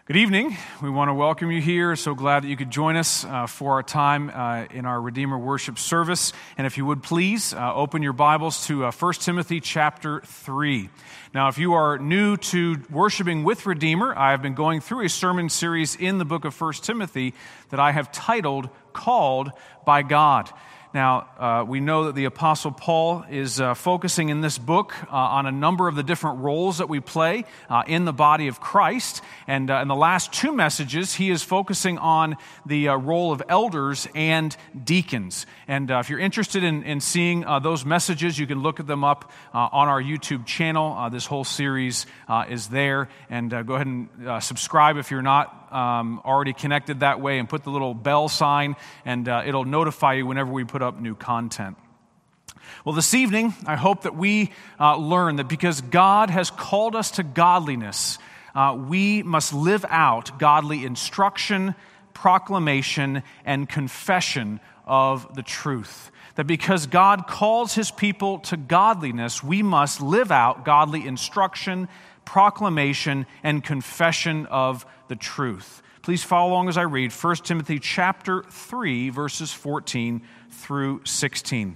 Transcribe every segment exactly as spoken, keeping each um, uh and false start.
Good evening. We want to welcome you here. So glad that you could join us uh, for our time uh, in our Redeemer worship service. And if you would please uh, open your Bibles to uh, First Timothy chapter three. Now, if you are new to worshiping with Redeemer, I have been going through a sermon series in the book of First Timothy that I have titled, Called by God. Now, uh, we know that the Apostle Paul is uh, focusing in this book uh, on a number of the different roles that we play uh, in the body of Christ. And uh, in the last two messages, he is focusing on the uh, role of elders and deacons. And uh, if you're interested in, in seeing uh, those messages, you can look at them up uh, on our YouTube channel. Uh, this whole series uh, is there. And uh, go ahead and uh, subscribe if you're not Um, already connected that way, and put the little bell sign, and uh, it'll notify you whenever we put up new content. Well, this evening, I hope that we uh, learn that because God has called us to godliness, uh, we must live out godly instruction, proclamation, and confession of the truth. That because God calls His people to godliness, we must live out godly instruction, proclamation, and confession of the truth. Please follow along as I read First Timothy chapter three, verses fourteen through sixteen.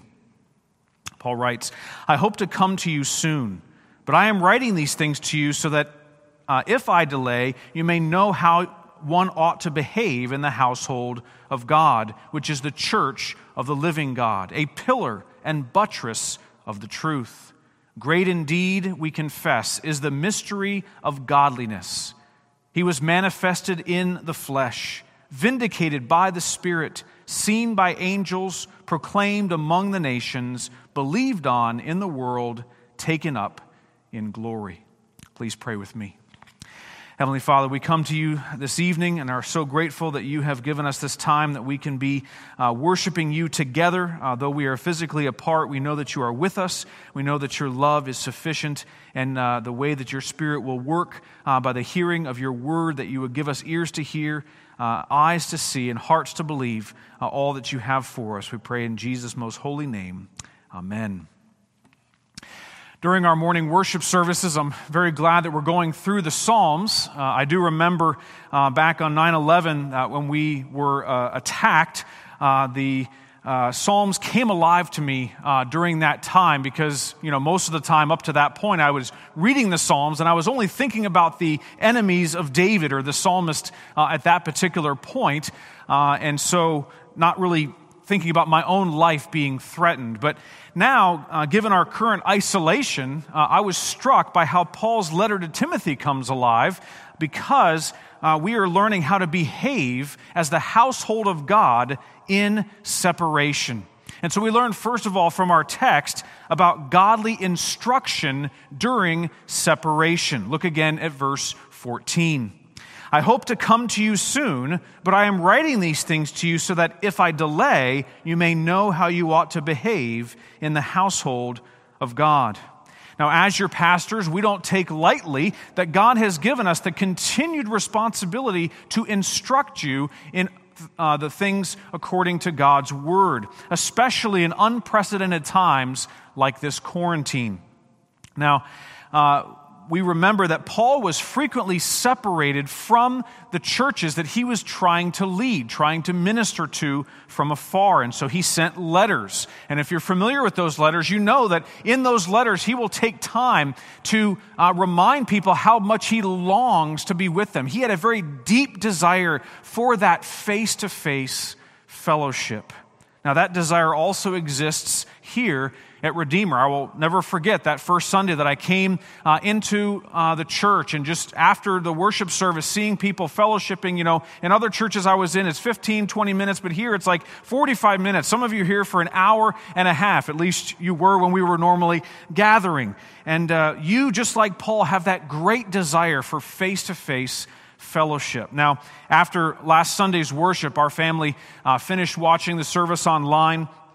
Paul writes, I hope to come to you soon, but I am writing these things to you so that uh, if I delay, you may know how one ought to behave in the household of God, which is the church of the living God, a pillar and buttress of the truth. Great indeed, we confess, is the mystery of godliness. He was manifested in the flesh, vindicated by the Spirit, seen by angels, proclaimed among the nations, believed on in the world, taken up in glory. Please pray with me. Heavenly Father, we come to you this evening and are so grateful that you have given us this time that we can be uh, worshiping you together. Uh, though we are physically apart, we know that you are with us. We know that your love is sufficient, and uh, the way that your Spirit will work uh, by the hearing of your word, that you would give us ears to hear, uh, eyes to see, and hearts to believe uh, all that you have for us. We pray in Jesus' most holy name. Amen. During our morning worship services, I'm very glad that we're going through the Psalms. Uh, I do remember uh, back on nine eleven uh, when we were uh, attacked, uh, the uh, Psalms came alive to me uh, during that time because, you know, most of the time up to that point I was reading the Psalms and I was only thinking about the enemies of David or the psalmist uh, at that particular point, uh, and so not really thinking about my own life being threatened. But now, uh, given our current isolation, uh, I was struck by how Paul's letter to Timothy comes alive because uh, we are learning how to behave as the household of God in separation. And so we learn, first of all, from our text about godly instruction during separation. Look again at verse fourteen. I hope to come to you soon, but I am writing these things to you so that if I delay, you may know how you ought to behave in the household of God. Now, as your pastors, we don't take lightly that God has given us the continued responsibility to instruct you in uh, the things according to God's word, especially in unprecedented times like this quarantine. Now, uh, we remember that Paul was frequently separated from the churches that he was trying to lead, trying to minister to from afar. And so he sent letters. And if you're familiar with those letters, you know that in those letters, he will take time to uh, remind people how much he longs to be with them. He had a very deep desire for that face-to-face fellowship. Now, that desire also exists here at Redeemer. I will never forget that first Sunday that I came uh, into uh, the church, and just after the worship service, seeing people fellowshipping. You know, in other churches I was in, it's fifteen, twenty minutes, but here it's like forty-five minutes. Some of you are here for an hour and a half. At least you were when we were normally gathering. And uh, you, just like Paul, have that great desire for face-to-face fellowship. Now, after last Sunday's worship, our family uh, finished watching the service online.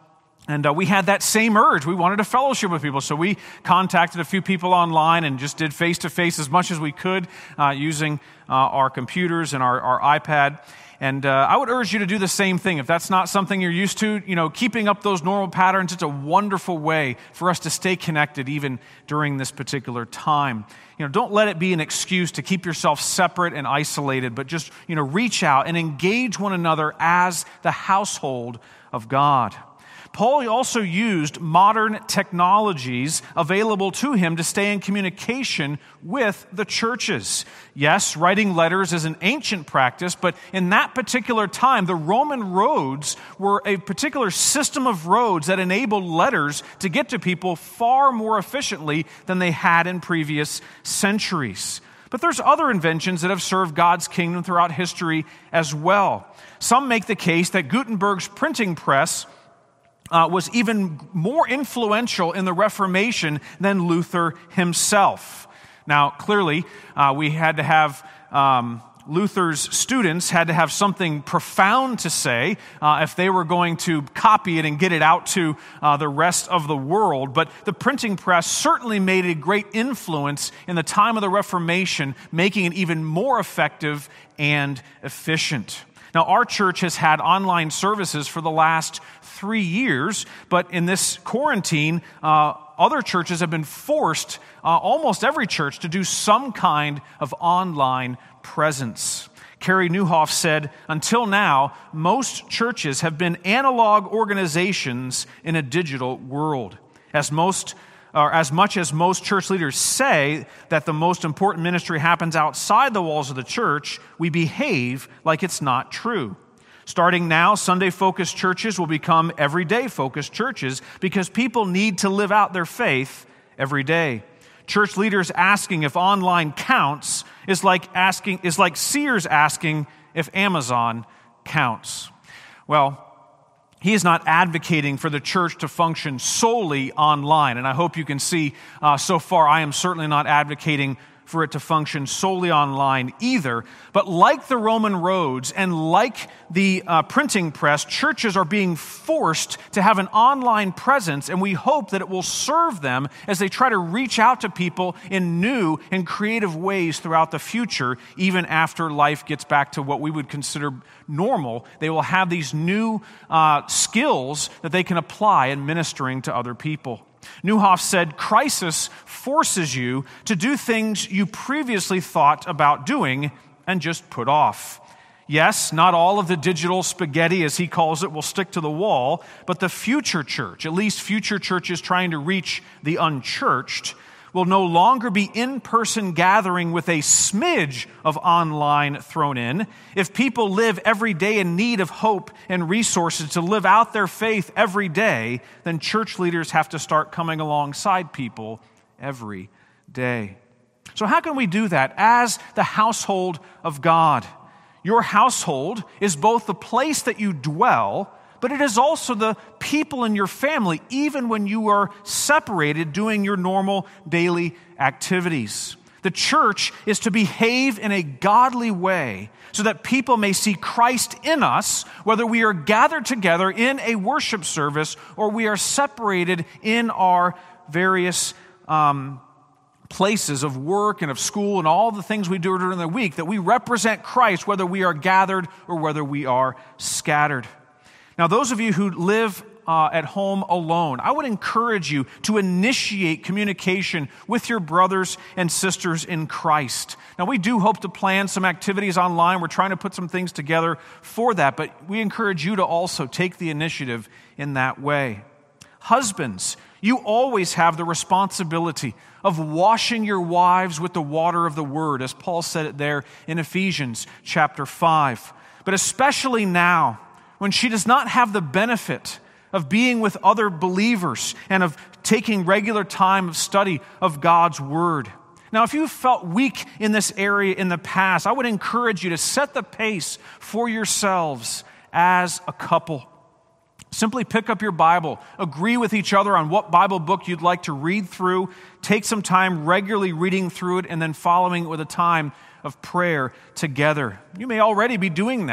And uh, we had that same urge. We wanted to fellowship with people. So we contacted a few people online and just did face-to-face as much as we could uh, using uh, our computers and our, our iPad. And uh, I would urge you to do the same thing. If that's not something you're used to, you know, keeping up those normal patterns, it's a wonderful way for us to stay connected even during this particular time. You know, don't let it be an excuse to keep yourself separate and isolated, but just, you know, reach out and engage one another as the household of God. Paul also used modern technologies available to him to stay in communication with the churches. Yes, writing letters is an ancient practice, but in that particular time, the Roman roads were a particular system of roads that enabled letters to get to people far more efficiently than they had in previous centuries. But there's other inventions that have served God's kingdom throughout history as well. Some make the case that Gutenberg's printing press Uh, was even more influential in the Reformation than Luther himself. Now, clearly, uh, we had to have, um, Luther's students had to have something profound to say uh, if they were going to copy it and get it out to uh, the rest of the world. But the printing press certainly made a great influence in the time of the Reformation, making it even more effective and efficient. Now, our church has had online services for the last three years, but in this quarantine, uh, other churches have been forced, uh, almost every church, to do some kind of online presence. Carey Nieuwhof said, "Until now, most churches have been analog organizations in a digital world. As most or as much as most church leaders say that the most important ministry happens outside the walls of the church, we behave like it's not true. Starting now, Sunday-focused churches will become everyday-focused churches because people need to live out their faith every day. Church leaders asking if online counts is like asking is like Sears asking if Amazon counts." Well, he is not advocating for the church to function solely online. And I hope you can see uh, so far I am certainly not advocating for it to function solely online either. But like the Roman roads and like the uh, printing press, churches are being forced to have an online presence, and we hope that it will serve them as they try to reach out to people in new and creative ways throughout the future, even after life gets back to what we would consider normal. They will have these new uh, skills that they can apply in ministering to other people. Nieuwhof said, "Crisis forces you to do things you previously thought about doing and just put off. Yes, not all of the digital spaghetti, as he calls it, will stick to the wall, but the future church, at least future churches trying to reach the unchurched, will no longer be in-person gathering with a smidge of online thrown in. If people live every day in need of hope and resources to live out their faith every day, then church leaders have to start coming alongside people every day." So how can we do that as the household of God? Your household is both the place that you dwell, but it is also the people in your family, even when you are separated doing your normal daily activities. The church is to behave in a godly way so that people may see Christ in us, whether we are gathered together in a worship service or we are separated in our various um, places of work and of school and all the things we do during the week, that we represent Christ whether we are gathered or whether we are scattered. Now, those of you who live uh, at home alone, I would encourage you to initiate communication with your brothers and sisters in Christ. Now, we do hope to plan some activities online. We're trying to put some things together for that, but we encourage you to also take the initiative in that way. Husbands, you always have the responsibility of washing your wives with the water of the word, as Paul said it there in Ephesians chapter five. But especially now, when she does not have the benefit of being with other believers and of taking regular time of study of God's Word. Now, if you've felt weak in this area in the past, I would encourage you to set the pace for yourselves as a couple. Simply pick up your Bible, agree with each other on what Bible book you'd like to read through, take some time regularly reading through it, and then following it with a time of prayer together. You may already be doing that.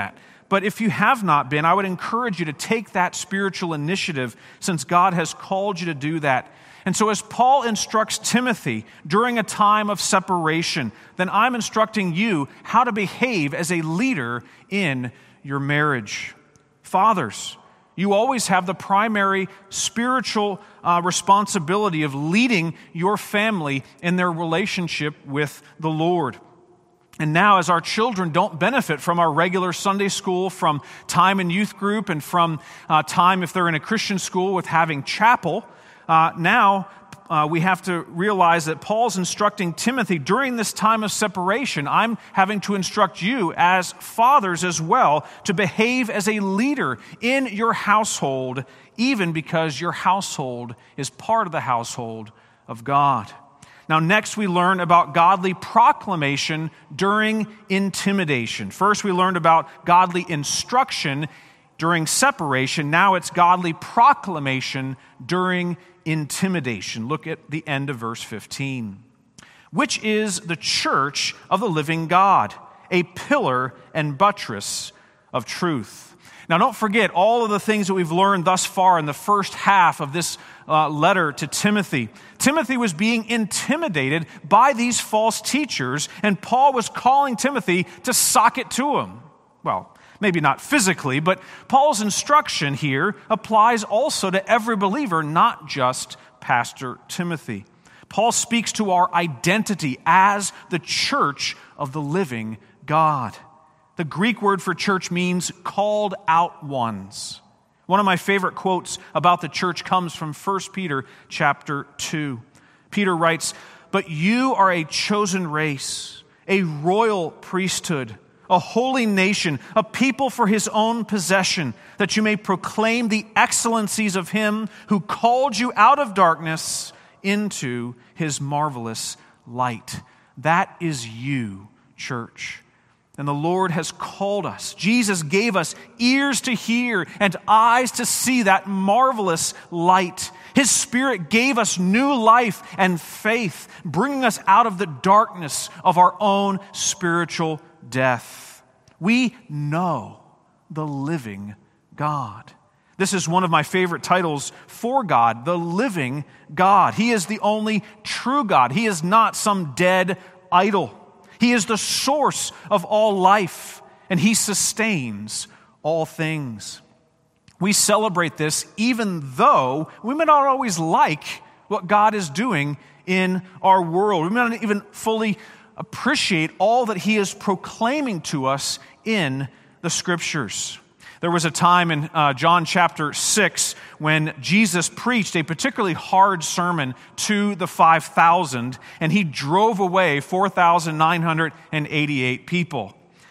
But if you have not been, I would encourage you to take that spiritual initiative since God has called you to do that. And so as Paul instructs Timothy during a time of separation, then I'm instructing you how to behave as a leader in your marriage. Fathers, you always have the primary spiritual uh, responsibility of leading your family in their relationship with the Lord. And now, as our children don't benefit from our regular Sunday school, from time in youth group, and from uh, time if they're in a Christian school with having chapel, uh, now uh, we have to realize that Paul's instructing Timothy during this time of separation. I'm having to instruct you as fathers as well to behave as a leader in your household, even because your household is part of the household of God. Now, next we learn about godly proclamation during intimidation. First, we learned about godly instruction during separation. Now it's godly proclamation during intimidation. Look at the end of verse fifteen. Which is the church of the living God, a pillar and buttress of truth. Now, don't forget all of the things that we've learned thus far in the first half of this uh, letter to Timothy. Timothy was being intimidated by these false teachers, and Paul was calling Timothy to sock it to him. Well, maybe not physically, but Paul's instruction here applies also to every believer, not just Pastor Timothy. Paul speaks to our identity as the church of the living God. The Greek word for church means called out ones. One of my favorite quotes about the church comes from First Peter chapter two. Peter writes, "But you are a chosen race, a royal priesthood, a holy nation, a people for his own possession, that you may proclaim the excellencies of him who called you out of darkness into his marvelous light." That is you, church. And the Lord has called us. Jesus gave us ears to hear and eyes to see that marvelous light. His Spirit gave us new life and faith, bringing us out of the darkness of our own spiritual death. We know the living God. This is one of my favorite titles for God, the living God. He is the only true God. He is not some dead idol. He is the source of all life, and he sustains all things. We celebrate this even though we may not always like what God is doing in our world. We may not even fully appreciate all that he is proclaiming to us in the Scriptures. There was a time in uh, John chapter six when Jesus preached a particularly hard sermon to the five thousand, and he drove away four thousand nine hundred eighty-eight people.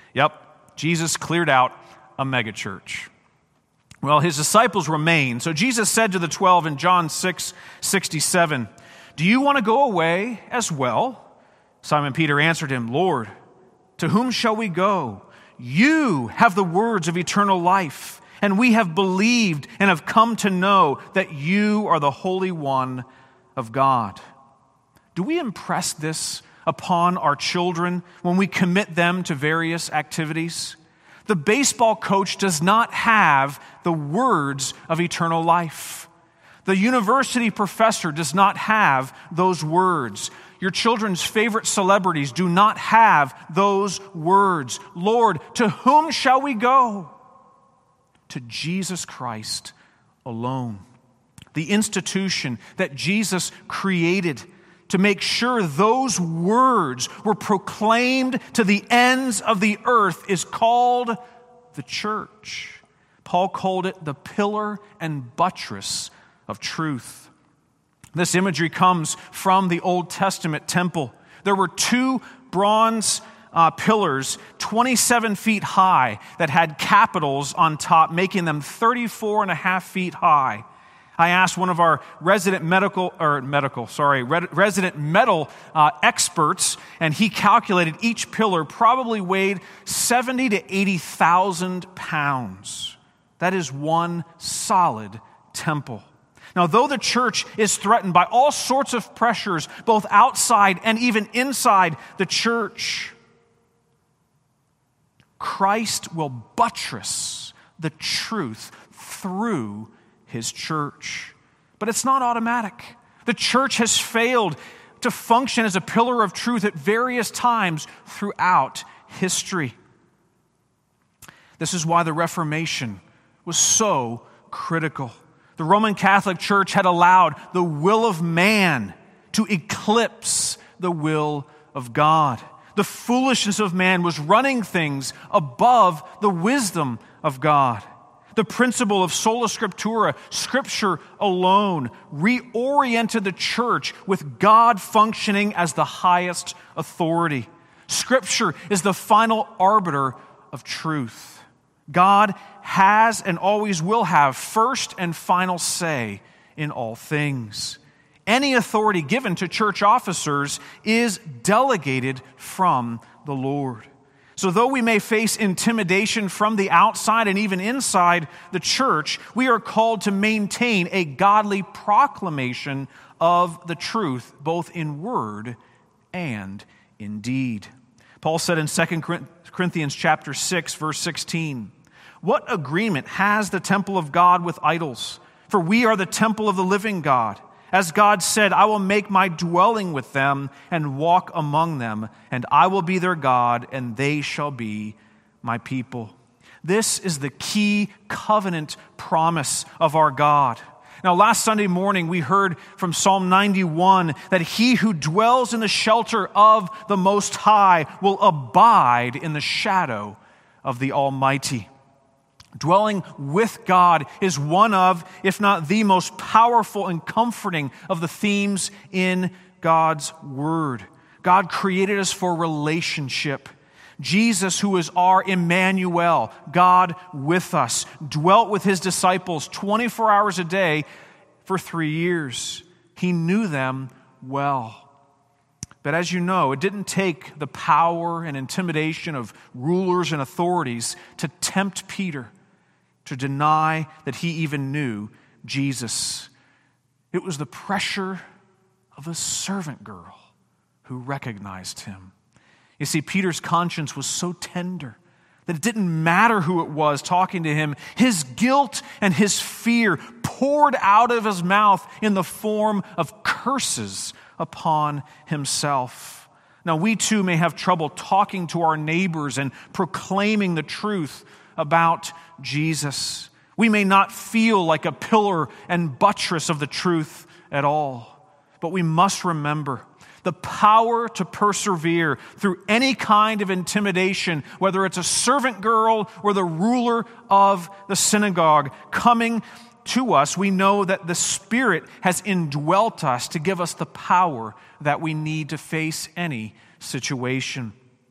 Yep, Jesus cleared out a megachurch. Well, his disciples remained. So Jesus said to the twelve in John six sixty-seven, "Do you want to go away as well?" Simon Peter answered him, "Lord, to whom shall we go? You have the words of eternal life, and we have believed and have come to know that you are the Holy One of God." Do we impress this upon our children when we commit them to various activities? The baseball coach does not have the words of eternal life. The university professor does not have those words. Your children's favorite celebrities do not have those words. Lord, to whom shall we go? To Jesus Christ alone. The institution that Jesus created to make sure those words were proclaimed to the ends of the earth is called the church. Paul called it the pillar and buttress of truth. This imagery comes from the Old Testament temple. There were two bronze uh, pillars, twenty-seven feet high, that had capitals on top, making them thirty-four and a half feet high. I asked one of our resident medical, or medical, sorry, resident metal uh, experts, and he calculated each pillar probably weighed seventy to eighty thousand pounds. That is one solid temple. Now, though the church is threatened by all sorts of pressures, both outside and even inside the church, Christ will buttress the truth through his church. But it's not automatic. The church has failed to function as a pillar of truth at various times throughout history. This is why the Reformation was so critical. The Roman Catholic Church had allowed the will of man to eclipse the will of God. The foolishness of man was running things above the wisdom of God. The principle of sola scriptura, Scripture alone, reoriented the church with God functioning as the highest authority. Scripture is the final arbiter of truth. God has and always will have first and final say in all things. Any authority given to church officers is delegated from the Lord. So though we may face intimidation from the outside and even inside the church, we are called to maintain a godly proclamation of the truth, both in word and in deed. Paul said in Second Corinthians chapter six, verse sixteen, "What agreement has the temple of God with idols? For we are the temple of the living God. As God said, I will make my dwelling with them and walk among them, and I will be their God, and they shall be my people." This is the key covenant promise of our God. Now, last Sunday morning, we heard from Psalm ninety-one that he who dwells in the shelter of the Most High will abide in the shadow of the Almighty. Dwelling with God is one of, if not the most powerful and comforting of the themes in God's Word. God created us for relationship. Jesus, who is our Emmanuel, God with us, dwelt with his disciples twenty-four hours a day for three years. He knew them well. But as you know, it didn't take the power and intimidation of rulers and authorities to tempt Peter to deny that he even knew Jesus. It was the pressure of a servant girl who recognized him. You see, Peter's conscience was so tender that it didn't matter who it was talking to him. His guilt and his fear poured out of his mouth in the form of curses upon himself. Now, we too may have trouble talking to our neighbors and proclaiming the truth about Jesus. We may not feel like a pillar and buttress of the truth at all, but we must remember the power to persevere through any kind of intimidation, whether it's a servant girl or the ruler of the synagogue coming to us. We know that the Spirit has indwelt us to give us the power that we need to face any situation.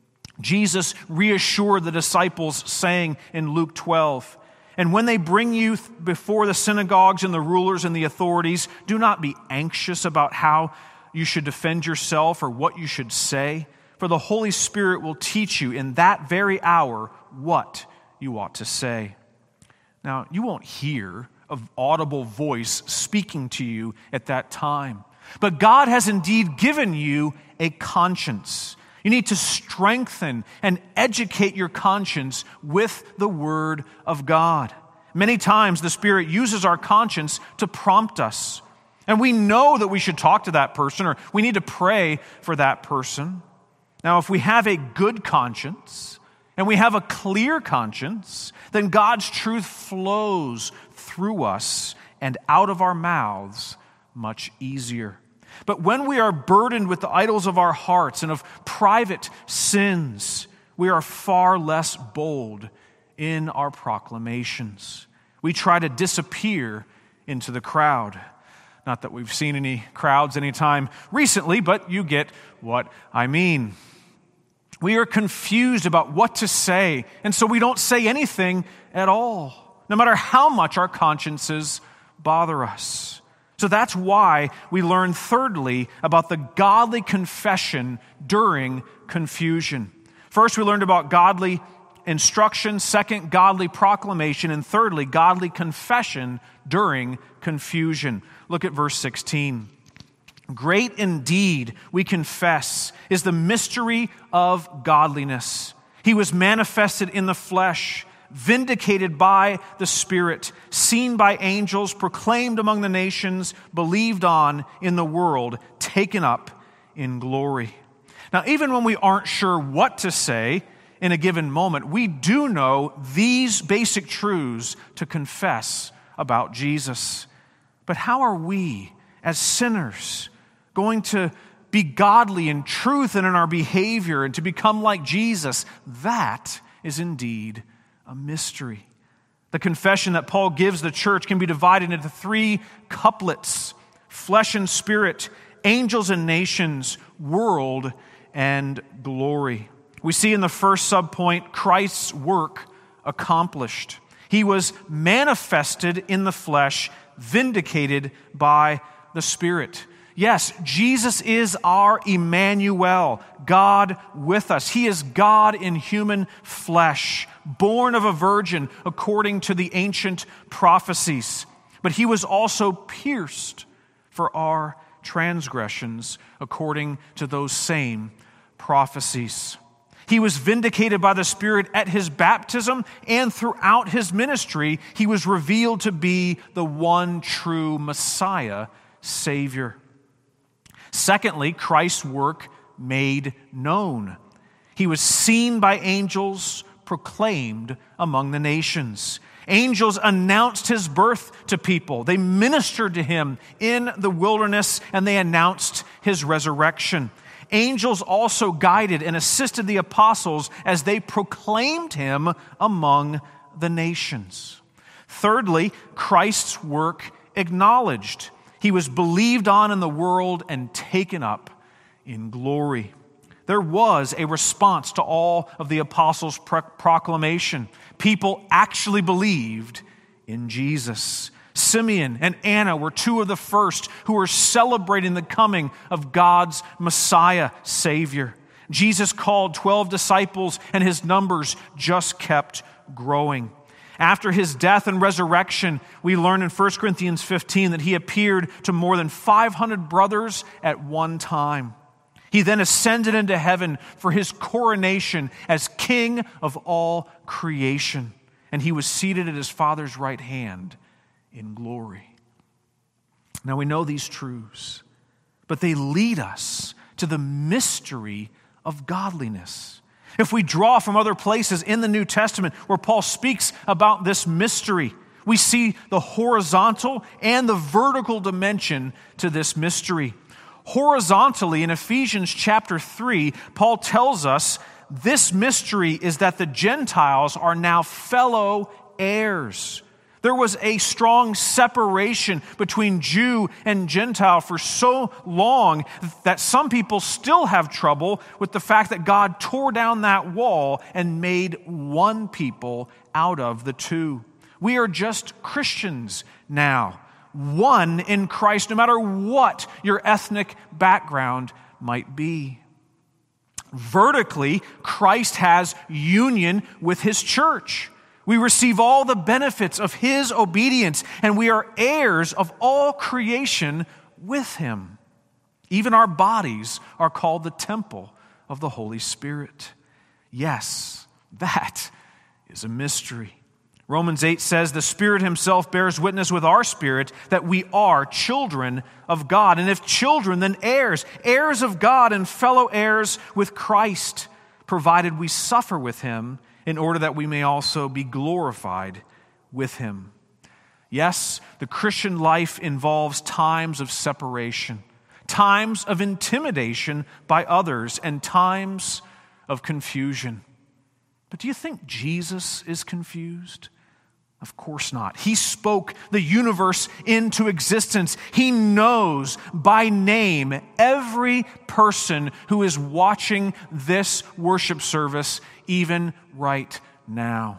Jesus reassured the disciples, saying in Luke twelve, "And when they bring you before the synagogues and the rulers and the authorities, do not be anxious about how you should defend yourself or what you should say, for the Holy Spirit will teach you in that very hour what you ought to say." Now, you won't hear an audible voice speaking to you at that time, but God has indeed given you a conscience. You need to strengthen and educate your conscience with the Word of God. Many times the Spirit uses our conscience to prompt us. And we know that we should talk to that person or we need to pray for that person. Now, if we have a good conscience and we have a clear conscience, then God's truth flows through us and out of our mouths much easier. But when we are burdened with the idols of our hearts and of private sins, we are far less bold in our proclamations. We try to disappear into the crowd. Not that we've seen any crowds anytime recently, but you get what I mean. We are confused about what to say, and so we don't say anything at all, no matter how much our consciences bother us. So that's why we learn thirdly about the godly confession during confusion. First, we learned about godly instruction. Second, godly proclamation. And thirdly, godly confession during confusion. Look at verse sixteen. "Great indeed, we confess, is the mystery of godliness. He was manifested in the flesh, vindicated by the Spirit, seen by angels, proclaimed among the nations, believed on in the world, taken up in glory. Now, even when we aren't sure what to say in a given moment, we do know these basic truths to confess about Jesus. But how are we, as sinners, going to be godly in truth and in our behavior and to become like Jesus? That is indeed a mystery. The confession that Paul gives the church can be divided into three couplets: flesh and spirit, angels and nations, world and glory. We see in the first subpoint Christ's work accomplished. He was manifested in the flesh, vindicated by the Spirit. Yes, Jesus is our Emmanuel, God with us. He is God in human flesh, born of a virgin according to the ancient prophecies. But he was also pierced for our transgressions according to those same prophecies. He was vindicated by the Spirit at his baptism, and throughout his ministry, he was revealed to be the one true Messiah, Savior. Secondly, Christ's work made known. He was seen by angels, proclaimed among the nations. Angels announced his birth to people. They ministered to him in the wilderness, and they announced his resurrection. Angels also guided and assisted the apostles as they proclaimed him among the nations. Thirdly, Christ's work acknowledged. He was believed on in the world and taken up in glory. There was a response to all of the apostles' pro- proclamation. People actually believed in Jesus. Simeon and Anna were two of the first who were celebrating the coming of God's Messiah, Savior. Jesus called twelve disciples, and his numbers just kept growing. After his death and resurrection, we learn in First Corinthians fifteen that he appeared to more than five hundred brothers at one time. He then ascended into heaven for his coronation as King of all creation, and he was seated at his Father's right hand in glory. Now we know these truths, but they lead us to the mystery of godliness. If we draw from other places in the New Testament where Paul speaks about this mystery, we see the horizontal and the vertical dimension to this mystery. Horizontally, in Ephesians chapter three, Paul tells us this mystery is that the Gentiles are now fellow heirs. There was a strong separation between Jew and Gentile for so long that some people still have trouble with the fact that God tore down that wall and made one people out of the two. We are just Christians now, one in Christ, no matter what your ethnic background might be. Vertically, Christ has union with his church. We receive all the benefits of his obedience, and we are heirs of all creation with him. Even our bodies are called the temple of the Holy Spirit. Yes, that is a mystery. Romans eight says, the Spirit himself bears witness with our spirit that we are children of God. And if children, then heirs, heirs of God and fellow heirs with Christ, provided we suffer with him, in order that we may also be glorified with him. Yes, the Christian life involves times of separation, times of intimidation by others, and times of confusion. But do you think Jesus is confused? Of course not. He spoke the universe into existence. He knows by name every person who is watching this worship service even right now.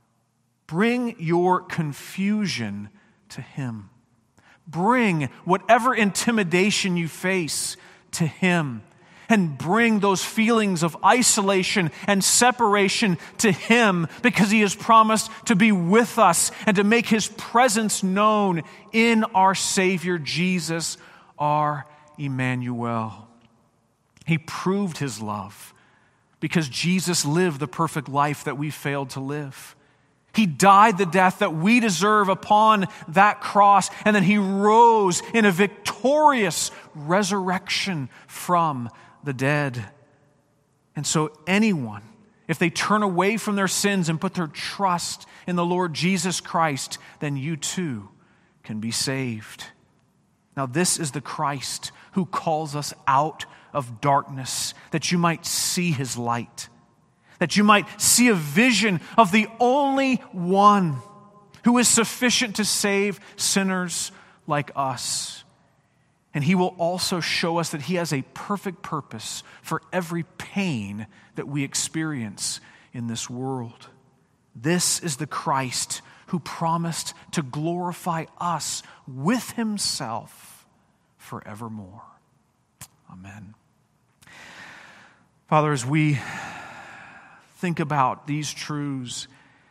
Bring your confusion to him. Bring whatever intimidation you face to him. And bring those feelings of isolation and separation to him, because he has promised to be with us and to make his presence known in our Savior Jesus, our Emmanuel. He proved his love because Jesus lived the perfect life that we failed to live. He died the death that we deserve upon that cross, and then he rose in a victorious resurrection from the dead. And so anyone, if they turn away from their sins and put their trust in the Lord Jesus Christ, then you too can be saved. Now this is the Christ who calls us out of darkness, that you might see his light, that you might see a vision of the only one who is sufficient to save sinners like us. And he will also show us that he has a perfect purpose for every pain that we experience in this world. This is the Christ who promised to glorify us with himself forevermore. Amen. Father, as we think about these truths,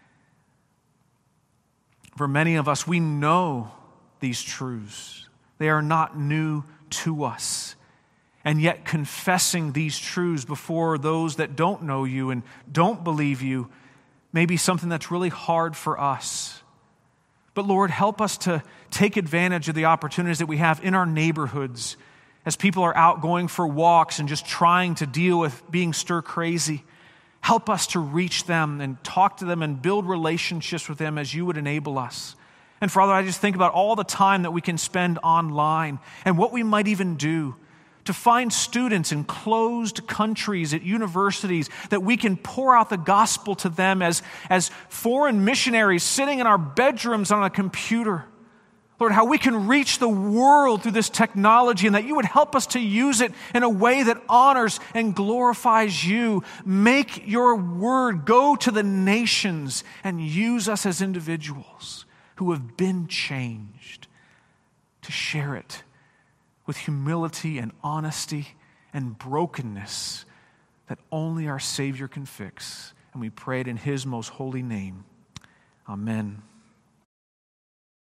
for many of us, we know these truths. They are not new to us. And yet confessing these truths before those that don't know you and don't believe you may be something that's really hard for us. But Lord, help us to take advantage of the opportunities that we have in our neighborhoods as people are out going for walks and just trying to deal with being stir crazy. Help us to reach them and talk to them and build relationships with them as you would enable us. And Father, I just think about all the time that we can spend online and what we might even do to find students in closed countries at universities that we can pour out the gospel to them as, as foreign missionaries sitting in our bedrooms on a computer. Lord, how we can reach the world through this technology, and that you would help us to use it in a way that honors and glorifies you. Make your word go to the nations and use us as individuals who have been changed to share it with humility and honesty and brokenness that only our Savior can fix. And we pray it in his most holy name. Amen.